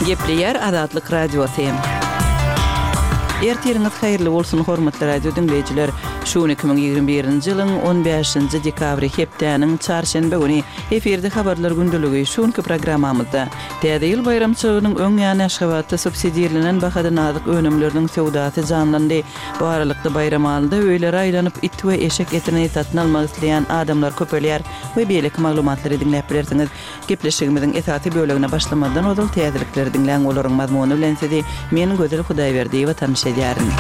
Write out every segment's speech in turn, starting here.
Gepleyer Azatlyk Radiosu. Ertiriniz hayırlı bolsun hormatly radio dinleyijiler. Şu 2021-nji ýylyň 15-nji dekabry hepdäniň çarşembe güni eferde habarlar gündüligi şonky programmamyzda täze ýyl bayramçylygynyň öň ýany Aşgabatda subsidiýalenen bahada nazyk önümleriniň sowdasy janlandy. Bu aralykda bayram aldy öýlere aýlanyp it we eşek etini satyn almak isleýän adamlar köpelýär we beýleki maglumatlary dinläp bilersiňiz. Gepleşigimiziň esasy bölegine başlamadan odal täzelikleri dinläň olaryň mazmuny bilen sizi men Gözel Hudaýberdiýewa tanış edýärin.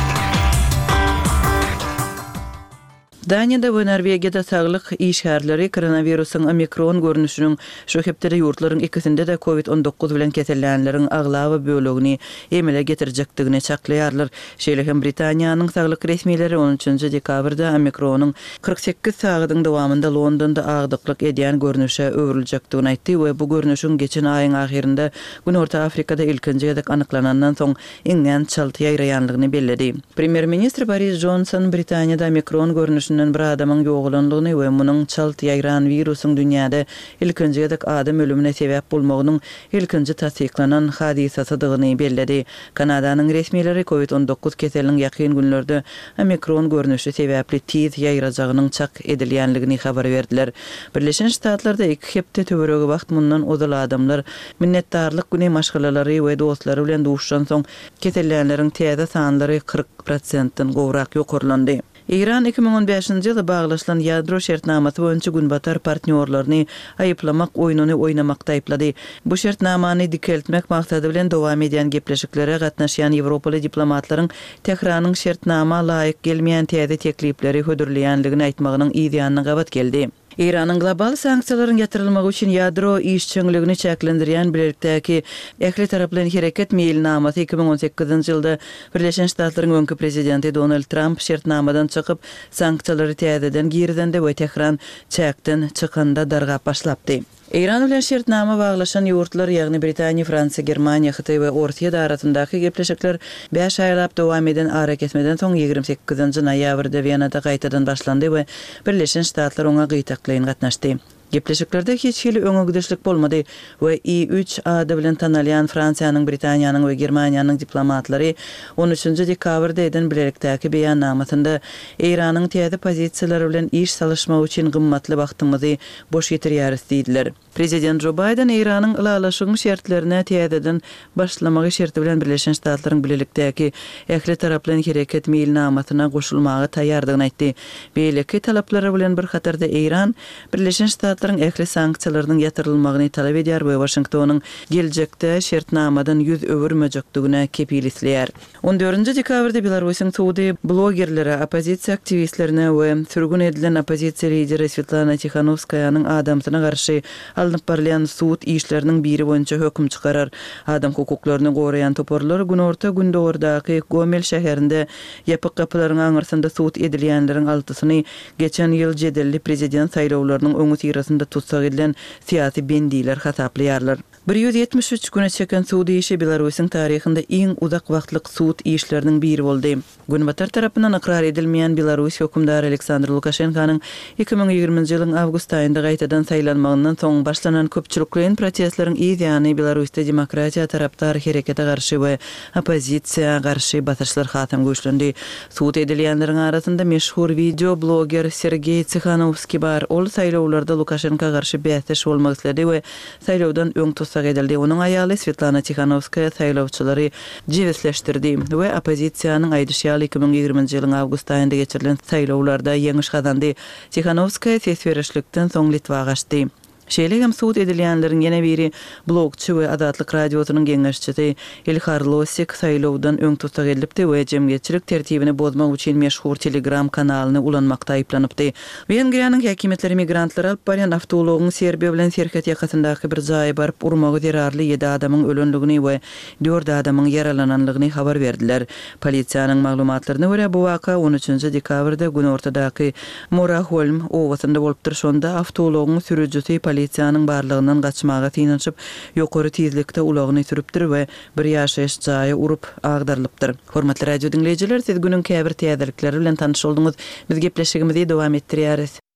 Daniýada we Norwegiýada saglyk işgärleri koronawirusyň omikron görnüşiniň şu hepde ýurtlaryň ikisinde de COVID-19 bilen kesellenleriň aglawy bölegini emele getirjekdigini çaklaýarlar. Şeýlehem Britaniýanyň saglyk resmiýetleri 13-nji dekabrda omikronyň 48 sagatyň dowamında Londonda agdyklyk edýän görnüşe öwriljekdigini aýtdy we bu görnüşiň geçen aýyň ahirinde Günorta Afrikada ilkinji gedek anyklanandan soň iňen çalty ýaýraýanlygyny belledi. Premier-ministr Boris Johnson Britaniýada omikron görnüşini bir adamın ýoğulanlygyny we munyň çalty ýaýran wirusyň dünýäde ilkinji gedek adam ölümine sebäp bolmagynyň ilkinji tasdiklanan hadisasydygyny belledi. Kanadanyň resmiýetleri COVID-19 keselining ýakyn günlerde omikron görnüşi sebäpli tiz ýaýrajagynyň çak edilýänligini habar berdiler. Birleşen Ştatlarda iki hepde töweregi wagt mundan odal adamlar minnetdarlyk güni maşgalalary we dostlary bilen duşan soň kesellenleriň täze sanlary 40%-den gowrak ýokurlandy. İran 2015-nji ýylda baglaşylan ýadro şertnamasy boýunça günbatar partnýorlaryny aýyplamak oýunyny oýnamakda aýplady. Bu şertnamany dikeltmek maksady bilen dowam edýän gepleşiklere gatnaşýan Ýewropaly diplomatlaryň Tehranyň şertnama laýyk gelmeýän täze teklipleri hödürleýänligini aýtmagynyň ýa-da gabat geldi. İran'ın global sanksiýalaryň ýatyrylmagy üçin ýadro işçiligini çäklendirýän birlikdäki ähli taraplaryň hereket meýilnamasy 2018-nji ýylda Birleşen Ştatlaryň öňkü prezidenti Donald Trump şertnamadan çykyp sanksiýalary täzeden girdende we Tehran çäkden çykanda dargap başlapdy. İran bilen şertnama baglaşan ýurtlar ýagny Britaniýa, Fransiýa, Germaniýa, Hytaý we Orta aralaryndaky gepleşikler 5 aýlap dowam eden ara kesmeden soň 28-nji noýabrda Wienada gaýtadan başlandy we Birleşen Ştatlar oňa gyýtaklaýyn gatnaşdy. Gepleşiklerde hiç hili öňügdüşlik bolmady we I3 ady bilen tanalýan Fransiýanyň, Britaniýanyň we Germaniýanyň diplomatlary 13-nji dekabrda eden bilelikdäki beýannamasynda Iranyň täze pozisiýalary bilen iş salışmagy üçin gymmatly wagtymyzy boş ýetirýäris diýdiler. Prezident Joe Biden Iranyň ulalaşygyň şertlerine täzeden başlamagy şerti bilen Birleşen Ştatlaryň bilelikdäki ähli taraplaryň hereket meýilnamasyna goşulmagy taýýardygyny aýtdy. Beýleki talaplary bilen bir hatarda Iran Birleşen Ştatlaryň ähli sanksiýalarynyň ýatyrylmagyny talap edýär we Washingtonyň geljekde şertnamadan ýüz öwürmejekdigine kepil isleýär. 14-nji dekabrda Belarusyň Suudi blogerleri, opozisiýa aktivistlerine we sürgün edilen opozisiýa lideri Svetlana Tikhanovskaýanyň adamsyna garşy alınıp barlayan suud işlerinin biri boyunca hökm çıkarar. Adam hukuklaryny gorayan toporlar günorta gündordaky Gomel şäherinde ýapyk kapylaryň aňyrsynda suud edilýänleriň altysyny geçen ýyl jedelli prezident saýlawlarynyň öňü tirasynda tutsak edilen siýasy bendiler hasaplaýarlar. 173 güne çeken suud işi Belarusyň taryhynda iň uzak wagtlyk suud işleriniň biri boldy. Günbatar tarapyndan ikrar edilmeýän Belarus hökümdary Aleksandr Lukashenkanyň 2020-nji ýylyň awgust aýynda gaýtadan saýlanmagyndan soň başlanan köpçülikliň protestleriň ýa-ni Belarusda demokratiýa tarapdar herekete garşy we opozisiýa garşy basyşlar hatam güýçlendi. Suud edilýänleriň arasynda meşhur video bloger Sergey Tsikhanovskiy bar. Ol saýlawlarda Lukashenka garşy bäsleş bolmak istedi we saýlawdan öň tutsak edildi. Onuň aýaly Svetlana Tikhanovskaya saýlawçylary jewesleşdirdi we opozisiýanyň aýdyşýaly 2020-nji ýylyň awgust aýynda geçirilen saýlawlarda ýeňiş gazandy. Tikhanovskaya ses berişlikden soň Litwa gaçdy. Şeýlegem suud edilýänleriň ýene biri blogçy we Azatlyk radiosynyň geňeşçisi Ilhar Losik saýlawdan öň tutsak edilipdi we jemgyýetçilik tertibini bozmak üçin meşhur Telegram kanalyny ulanmakda aýplanıpdy. Wengriýanyň häkimetleri migrantlar alyp barýan awtobusy Serbiýa bilen Serkat ýakasyndaky bir jaýa baryp urmagy zerarly 7 adamyň ölenligini we 4 adamyň yaralananlygyny habar berdiler. Polisiýanyň maglumatlaryna görä bu waka 13-nji dekabrda günortadaky Moraholm owasynda bolupdyr. Şonda awtobusyň sürüjüsi polisiýanyň barlygyndan gaçmaga tynanyp ýokary tezlikde ulagyny sürüpdir we bir ýaşaýyş jaýy urup agdarylypdyr. Hormatly radio dinleýijiler, siz günüň käbir täzelikleri bilen tanyş boldunuz. Biz gepleşigimizi dowam etdirýäris.